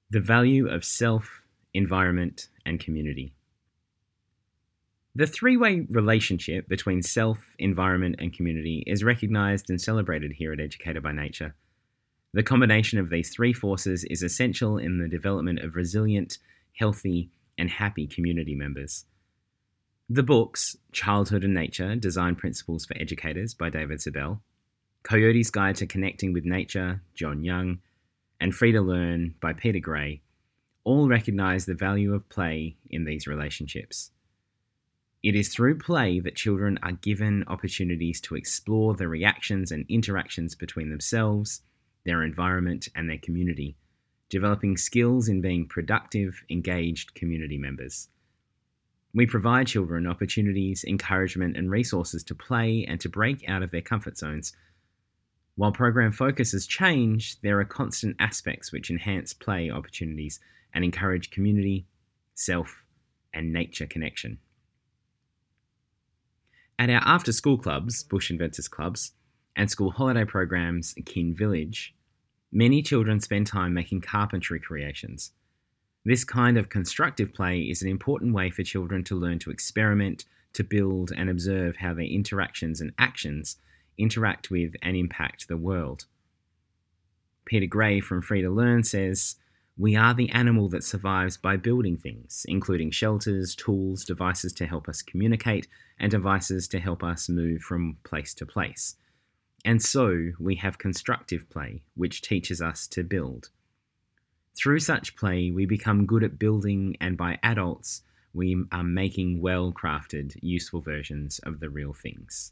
The value of self, environment, and community. The three-way relationship between self, environment, and community is recognised and celebrated here at Educated by Nature. The combination of these three forces is essential in the development of resilient, healthy, and happy community members. The books Childhood and Nature, Design Principles for Educators by David Sebel, Coyote's Guide to Connecting with Nature, John Young, and Free to Learn by Peter Gray all recognise the value of play in these relationships. It is through play that children are given opportunities to explore the reactions and interactions between themselves, their environment, and their community, developing skills in being productive, engaged community members. We provide children opportunities, encouragement, and resources to play and to break out of their comfort zones. While program focuses change, there are constant aspects which enhance play opportunities and encourage community, self, and nature connection. At our after-school clubs, Bush Inventors Clubs, and school holiday programs, Kin Village, many children spend time making carpentry creations. This kind of constructive play is an important way for children to learn to experiment, to build, and observe how their interactions and actions interact with and impact the world. Peter Gray from Free to Learn says, "We are the animal that survives by building things, including shelters, tools, devices to help us communicate, and devices to help us move from place to place. And so we have constructive play, which teaches us to build. Through such play, we become good at building, and by adults, we are making well-crafted, useful versions of the real things."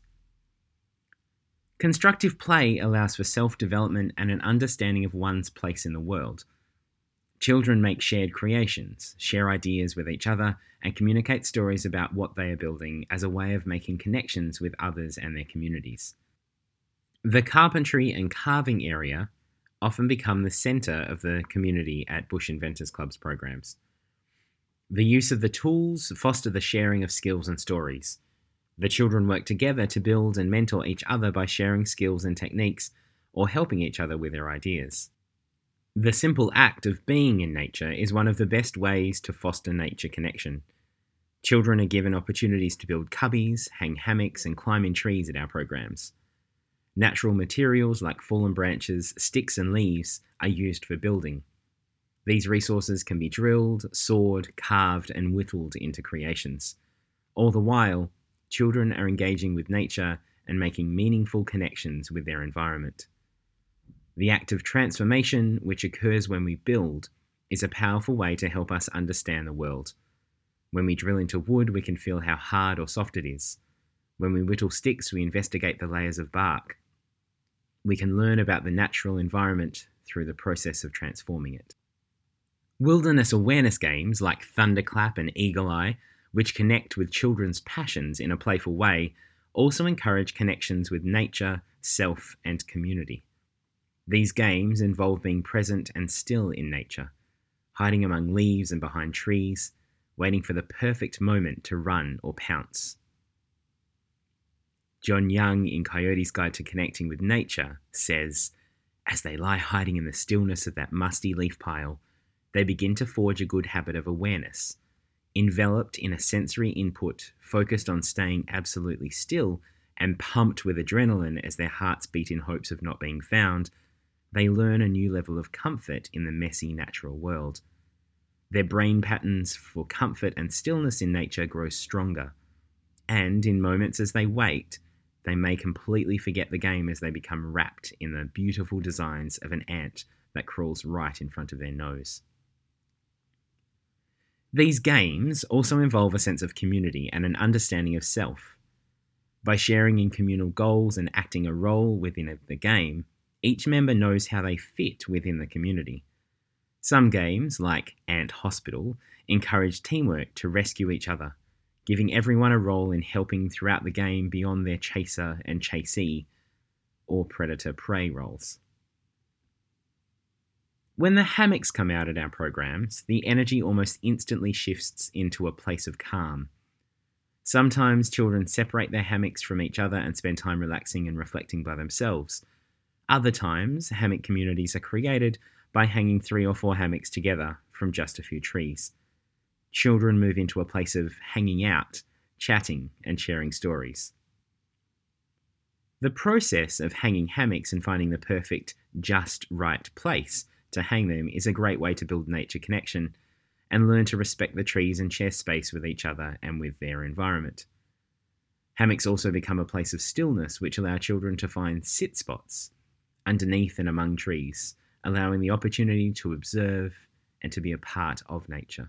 Constructive play allows for self-development and an understanding of one's place in the world. Children make shared creations, share ideas with each other, and communicate stories about what they are building as a way of making connections with others and their communities. The carpentry and carving area often become the centre of the community at Bush Inventors Club's programs. The use of the tools foster the sharing of skills and stories. The children work together to build and mentor each other by sharing skills and techniques or helping each other with their ideas. The simple act of being in nature is one of the best ways to foster nature connection. Children are given opportunities to build cubbies, hang hammocks, and climb in trees at our programs. Natural materials like fallen branches, sticks, and leaves are used for building. These resources can be drilled, sawed, carved, and whittled into creations. All the while, children are engaging with nature and making meaningful connections with their environment. The act of transformation, which occurs when we build, is a powerful way to help us understand the world. When we drill into wood, we can feel how hard or soft it is. When we whittle sticks, we investigate the layers of bark. We can learn about the natural environment through the process of transforming it. Wilderness awareness games like Thunderclap and Eagle Eye, which connect with children's passions in a playful way, also encourage connections with nature, self, and community. These games involve being present and still in nature, hiding among leaves and behind trees, waiting for the perfect moment to run or pounce. John Young in Coyote's Guide to Connecting with Nature says, "As they lie hiding in the stillness of that musty leaf pile, they begin to forge a good habit of awareness. Enveloped in a sensory input, focused on staying absolutely still, and pumped with adrenaline as their hearts beat in hopes of not being found, they learn a new level of comfort in the messy natural world. Their brain patterns for comfort and stillness in nature grow stronger, and in moments as they wait, they may completely forget the game as they become wrapped in the beautiful designs of an ant that crawls right in front of their nose." These games also involve a sense of community and an understanding of self. By sharing in communal goals and acting a role within the game, each member knows how they fit within the community. Some games, like Ant Hospital, encourage teamwork to rescue each other, giving everyone a role in helping throughout the game beyond their chaser and chasee or predator-prey roles. When the hammocks come out at our programs, the energy almost instantly shifts into a place of calm. Sometimes children separate their hammocks from each other and spend time relaxing and reflecting by themselves. Other times, hammock communities are created by hanging 3 or 4 hammocks together from just a few trees. Children move into a place of hanging out, chatting, and sharing stories. The process of hanging hammocks and finding the perfect, just right place to hang them is a great way to build nature connection and learn to respect the trees and share space with each other and with their environment. Hammocks also become a place of stillness, which allow children to find sit spots underneath and among trees, allowing the opportunity to observe and to be a part of nature.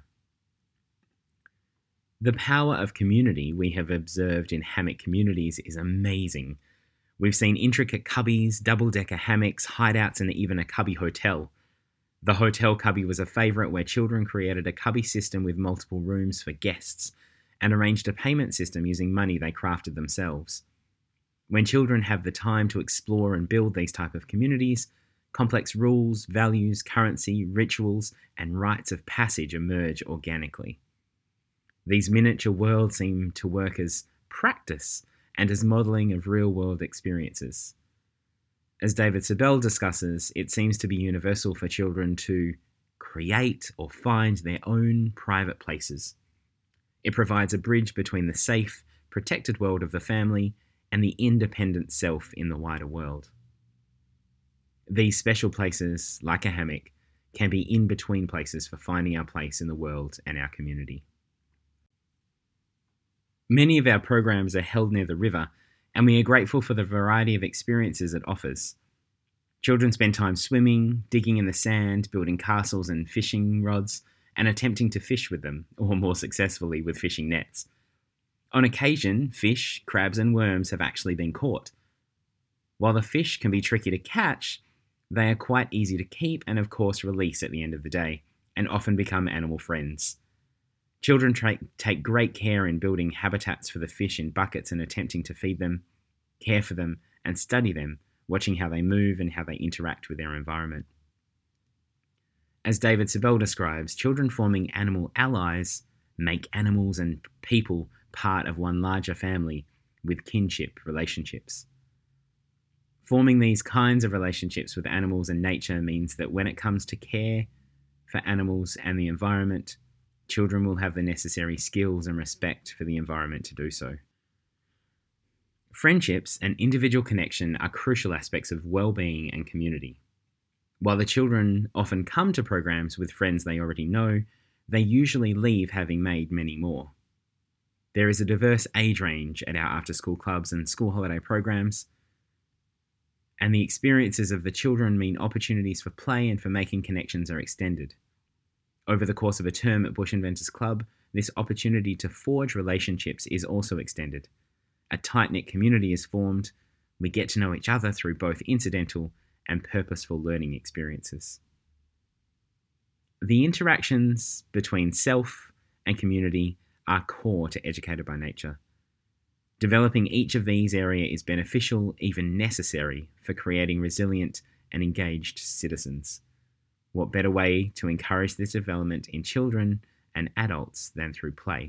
The power of community we have observed in hammock communities is amazing. We've seen intricate cubbies, double-decker hammocks, hideouts, and even a cubby hotel. The hotel cubby was a favourite, where children created a cubby system with multiple rooms for guests and arranged a payment system using money they crafted themselves. When children have the time to explore and build these type of communities, complex rules, values, currency, rituals, and rites of passage emerge organically. These miniature worlds seem to work as practice and as modelling of real-world experiences. As David Sebel discusses, it seems to be universal for children to create or find their own private places. It provides a bridge between the safe, protected world of the family and the independent self in the wider world. These special places, like a hammock, can be in-between places for finding our place in the world and our community. Many of our programs are held near the river, and we are grateful for the variety of experiences it offers. Children spend time swimming, digging in the sand, building castles and fishing rods, and attempting to fish with them, or more successfully with fishing nets. On occasion, fish, crabs, and worms have actually been caught. While the fish can be tricky to catch, they are quite easy to keep and of course release at the end of the day, and often become animal friends. Children take great care in building habitats for the fish in buckets and attempting to feed them, care for them, and study them, watching how they move and how they interact with their environment. As David Sebel describes, children forming animal allies make animals and people part of one larger family with kinship relationships. Forming these kinds of relationships with animals and nature means that when it comes to care for animals and the environment, children will have the necessary skills and respect for the environment to do so. Friendships and individual connection are crucial aspects of well-being and community. While the children often come to programs with friends they already know, they usually leave having made many more. There is a diverse age range at our after-school clubs and school holiday programs, and the experiences of the children mean opportunities for play and for making connections are extended. Over the course of a term at Bush Inventors Club, this opportunity to forge relationships is also extended. A tight-knit community is formed. We get to know each other through both incidental and purposeful learning experiences. The interactions between self and community are core to Educated by Nature. Developing each of these areas is beneficial, even necessary, for creating resilient and engaged citizens. What better way to encourage this development in children and adults than through play?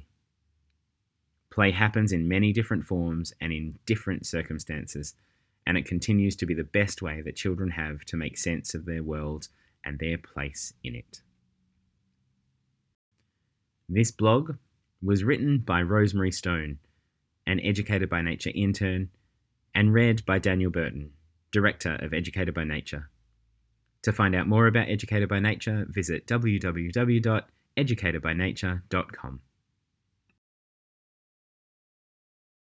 Play happens in many different forms and in different circumstances, and it continues to be the best way that children have to make sense of their world and their place in it. This blog was written by Rosemary Stone, an Educated by Nature intern, and read by Daniel Burton, Director of Educated by Nature. To find out more about Educated by Nature, visit www.educatedbynature.com.